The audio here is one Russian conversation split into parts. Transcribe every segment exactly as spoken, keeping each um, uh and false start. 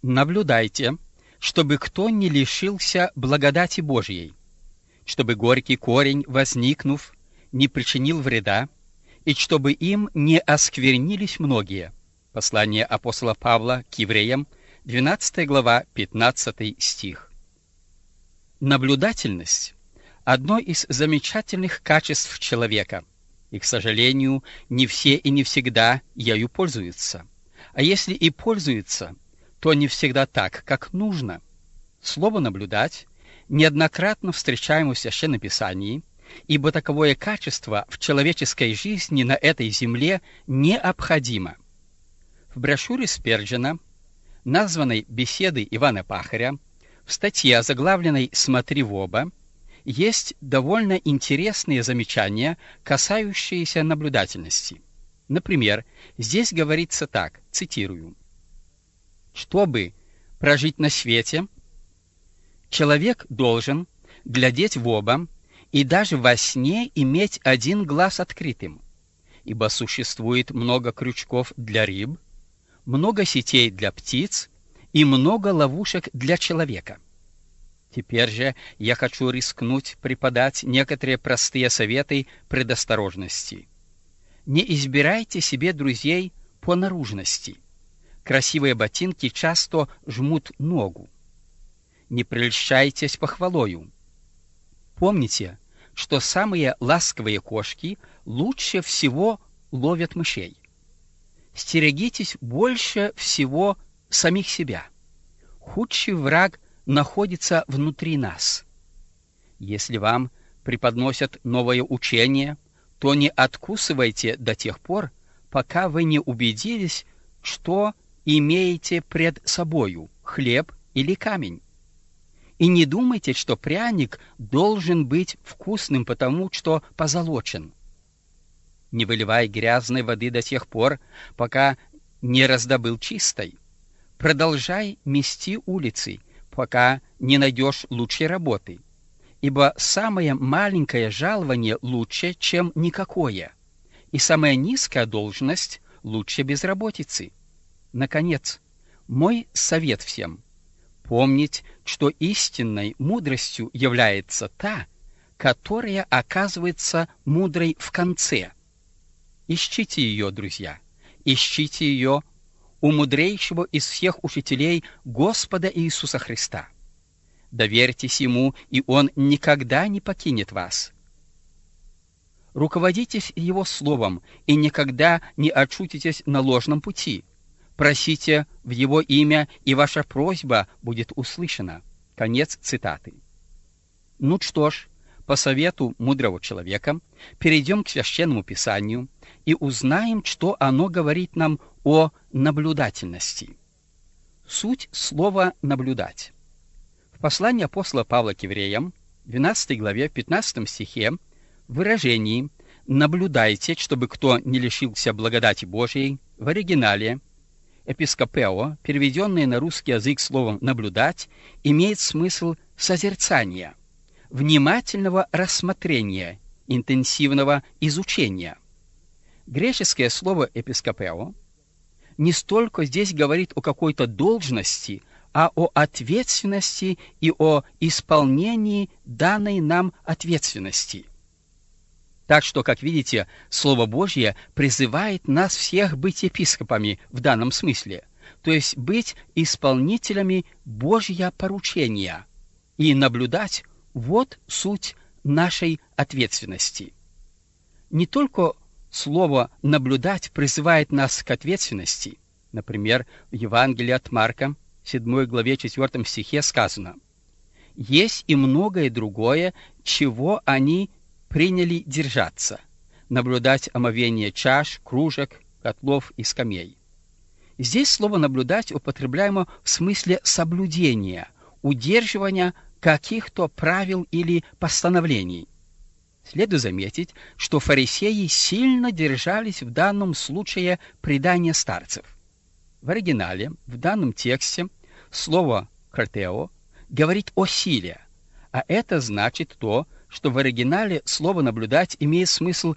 Наблюдайте, чтобы кто не лишился благодати Божьей, чтобы горький корень, возникнув, не причинил вреда, и чтобы им не осквернились многие. Послание апостола Павла к евреям, двенадцатая глава, пятнадцатый стих. Наблюдательность – одно из замечательных качеств человека, и, к сожалению, не все и не всегда ею пользуются. А если и пользуются, то не всегда так, как нужно. Слово «наблюдать» неоднократно встречаемо в Священном Писании, ибо таковое качество в человеческой жизни на этой земле необходимо. В брошюре Сперджена, названной «Беседы Ивана Пахаря», в статье, озаглавленной «Смотри в оба», есть довольно интересные замечания, касающиеся наблюдательности. Например, здесь говорится так, цитирую: «Чтобы прожить на свете, человек должен глядеть в оба и даже во сне иметь один глаз открытым, ибо существует много крючков для рыб, много сетей для птиц и много ловушек для человека». Теперь же я хочу рискнуть преподать некоторые простые советы предосторожности. Не избирайте себе друзей по наружности. Красивые ботинки часто жмут ногу. Не прельщайтесь похвалою. Помните, что самые ласковые кошки лучше всего ловят мышей. Стерегитесь больше всего самих себя. Худший враг находится внутри нас. Если вам преподносят новое учение, то не откусывайте до тех пор, пока вы не убедились, что имеете пред собою хлеб или камень. И не думайте, что пряник должен быть вкусным, потому что позолочен. Не выливай грязной воды до тех пор, пока не раздобыл чистой. Продолжай мести улицы, пока не найдешь лучшей работы, ибо самое маленькое жалование лучше, чем никакое, и самая низкая должность лучше безработицы. Наконец, мой совет всем – помнить, что истинной мудростью является та, которая оказывается мудрой в конце. Ищите ее, друзья, ищите ее у мудрейшего из всех учителей Господа Иисуса Христа. Доверьтесь Ему, и Он никогда не покинет вас. Руководитесь Его Словом, и никогда не очутитесь на ложном пути. Просите в Его имя, и ваша просьба будет услышана. Конец цитаты. Ну что ж, по совету мудрого человека перейдем к Священному Писанию и узнаем, что оно говорит нам о наблюдательности. Суть слова «наблюдать». В послании апостола Павла к евреям, двенадцатой главе, пятнадцатом стихе, в выражении «наблюдайте, чтобы кто не лишился благодати Божией», в оригинале «эпископео», переведенное на русский язык словом «наблюдать», имеет смысл созерцания, внимательного рассмотрения, интенсивного изучения. Греческое слово «эпископео» не столько здесь говорит о какой-то должности, а о ответственности и о исполнении данной нам ответственности. Так что, как видите, Слово Божье призывает нас всех быть епископами в данном смысле, то есть быть исполнителями Божьего поручения и наблюдать. Вот суть нашей ответственности. Не только слово «наблюдать» призывает нас к ответственности. Например, в Евангелии от Марка, седьмой главе, четвёртом стихе сказано: «Есть и многое другое, чего они приняли держаться, наблюдать омовение чаш, кружек, котлов и скамей». Здесь слово «наблюдать» употребляемо в смысле соблюдения, удерживания каких-то правил или постановлений. Следует заметить, что фарисеи сильно держались в данном случае предания старцев. В оригинале, в данном тексте, слово «картео» говорит о силе, а это значит то, что в оригинале слово «наблюдать» имеет смысл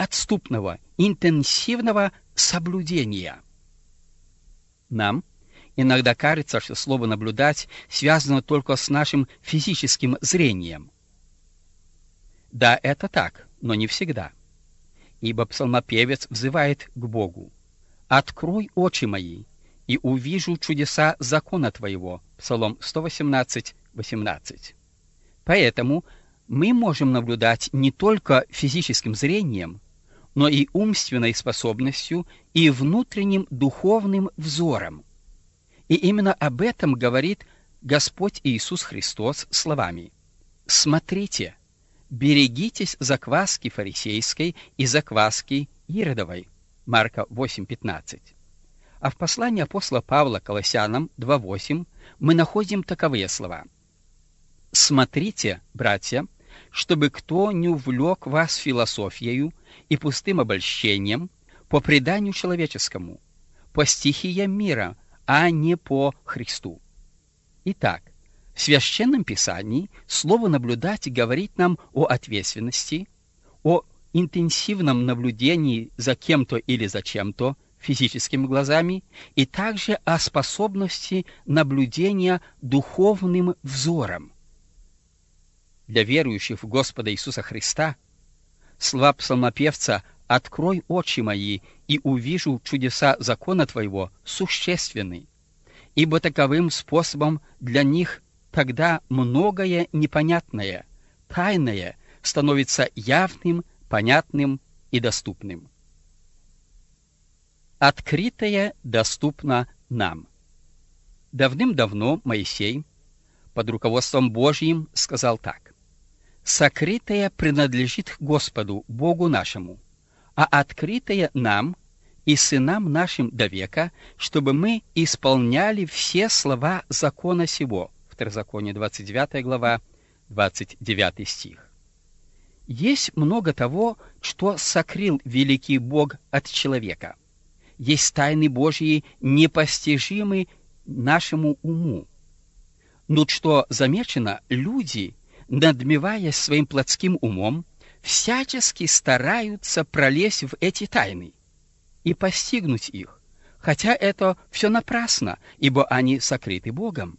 неотступного, интенсивного соблюдения. Нам Иногда кажется, что слово «наблюдать» связано только с нашим физическим зрением. Да, это так, но не всегда. Ибо псалмопевец взывает к Богу: «Открой очи мои, и увижу чудеса закона Твоего». Псалом сто восемнадцать, восемнадцать. Поэтому мы можем наблюдать не только физическим зрением, но и умственной способностью и внутренним духовным взором. И именно об этом говорит Господь Иисус Христос словами: «Смотрите, берегитесь закваски фарисейской и закваски Иродовой». Марка восемь, пятнадцать. А в послании апостола Павла Колоссянам два восемь мы находим таковые слова: «Смотрите, братья, чтобы кто не увлек вас философией и пустым обольщением по преданию человеческому, по стихиям мира, а не по Христу». Итак, в Священном Писании слово «наблюдать» говорит нам о ответственности, о интенсивном наблюдении за кем-то или за чем-то физическими глазами, и также о способности наблюдения духовным взором. Для верующих в Господа Иисуса Христа слова псалмопевца «Открой очи мои, и увижу чудеса закона Твоего» существенны, ибо таковым способом для них тогда многое непонятное, тайное становится явным, понятным и доступным. Открытое доступно нам. Давным-давно Моисей под руководством Божьим сказал так: «Сокрытое принадлежит Господу, Богу нашему, а открытое нам и сынам нашим до века, чтобы мы исполняли все слова закона сего». Второзаконие, двадцать девятая глава, двадцать девятый стих. Есть много того, что сокрыл великий Бог от человека. Есть тайны Божьи, непостижимы нашему уму. Но что замечено, люди, надмеваясь своим плотским умом, всячески стараются пролезть в эти тайны и постигнуть их, хотя это все напрасно, ибо они сокрыты Богом.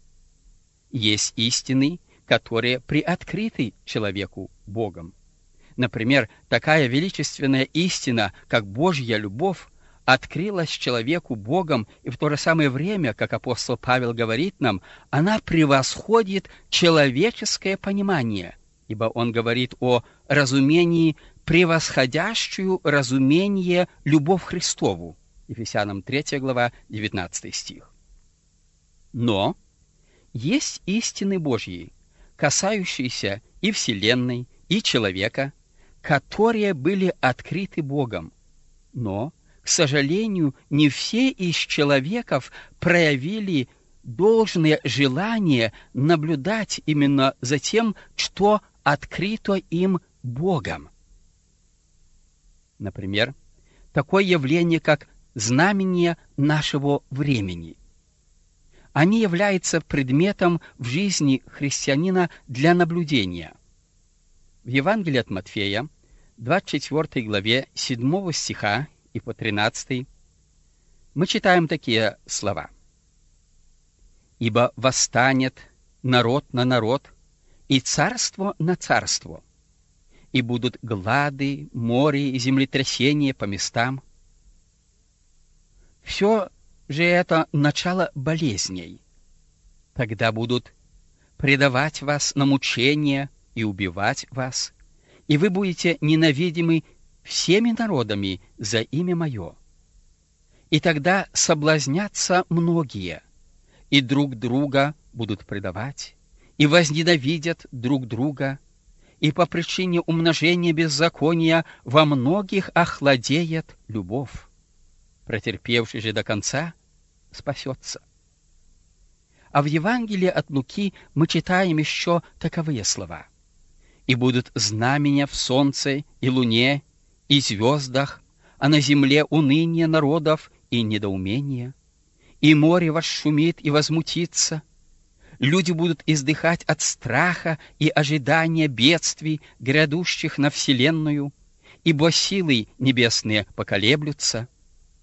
Есть истины, которые приоткрыты человеку Богом. Например, такая величественная истина, как Божья любовь, открылась человеку Богом, и в то же самое время, как апостол Павел говорит нам, она превосходит человеческое понимание, ибо он говорит о разумении, превосходящую разумение любовь Христову. Ефесянам третья глава, девятнадцатый стих. Но есть истины Божьи, касающиеся и Вселенной, и человека, которые были открыты Богом, но, к сожалению, не все из человеков проявили должное желание наблюдать именно за тем, что открыто им Богом. Например, такое явление, как знамения нашего времени. Они являются предметом в жизни христианина для наблюдения. В Евангелии от Матфея, двадцать четвёртой главе, седьмого стиха и по тринадцатый, мы читаем такие слова: «Ибо восстанет народ на народ, и царство на царство, и будут глады, море и землетрясения по местам». Все же это начало болезней. Тогда будут предавать вас на мучения и убивать вас, и вы будете ненавидимы всеми народами за имя Мое. И тогда соблазнятся многие, и друг друга будут предавать, и возненавидят друг друга, и по причине умножения беззакония во многих охладеет любовь. Претерпевший же до конца спасется. А в Евангелии от Луки мы читаем еще таковые слова: «И будут знамения в солнце и луне и звездах, а на земле уныние народов и недоумение, и море восшумит и возмутится. Люди будут издыхать от страха и ожидания бедствий, грядущих на вселенную, ибо силы небесные поколеблются.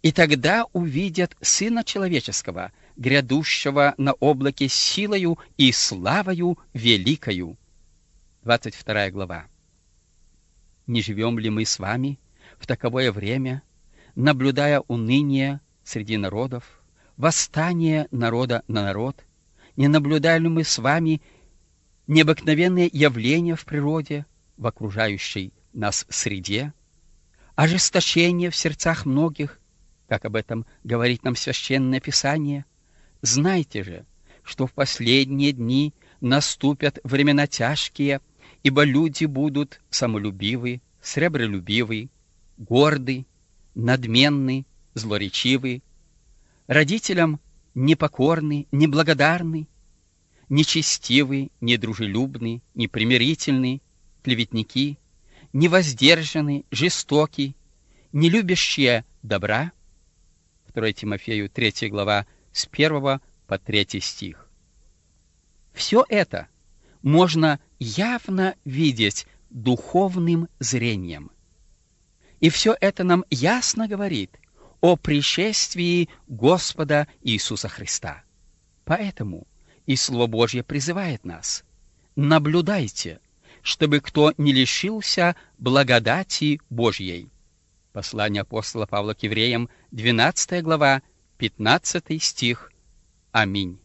И тогда увидят Сына Человеческого, грядущего на облаке силою и славою великою. двадцать вторая глава. Не живем ли мы с вами в таковое время, наблюдая уныние среди народов, восстание народа на народ? Не наблюдаем ли мы с вами необыкновенные явления в природе, в окружающей нас среде, ожесточение в сердцах многих, как об этом говорит нам Священное Писание? Знайте же, что в последние дни наступят времена тяжкие, ибо люди будут самолюбивы, сребролюбивы, горды, надменны, злоречивы, родителям непокорны, неблагодарны, нечестивы, недружелюбны, непримирительны, клеветники, невоздержаны, жестоки, не любящие добра. второе Тимофею третья глава с первого по третий стих. Все это можно явно видеть духовным зрением. И все это нам ясно говорит о пришествии Господа Иисуса Христа. Поэтому и Слово Божье призывает нас: наблюдайте, чтобы кто не лишился благодати Божьей. Послание апостола Павла к евреям, двенадцатая глава, пятнадцатый стих. Аминь.